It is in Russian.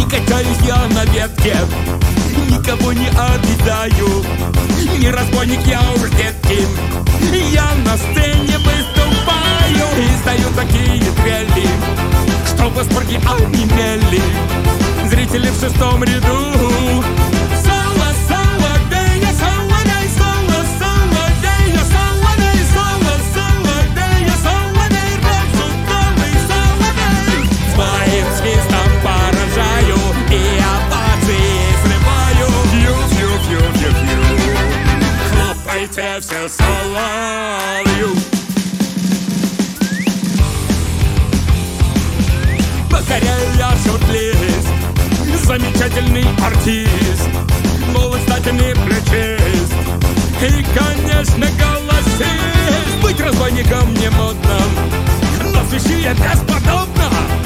Качаюсь я на ветке, никого не обидаю. Не разбойник я уж, детки, я на сцене выступаю. И стою такие трели, что в восторге онемели зрители в шестом ряду. Соло, соло, дэнья, соло, дэй, соло, соло, дэнья, соло, дэй, соло, соло, дэнья, соло, дэй, розовый, соло, дэй. Своим свистом поражаю и овации срываю. Фью-фью-фью-фью-фью, хлопайте все соловью. Покоряю я шорт-лист, замечательный артист, молод, стательный, плечист и, конечно, голосист. Быть разбойником не модно, но в свящи бесподобно.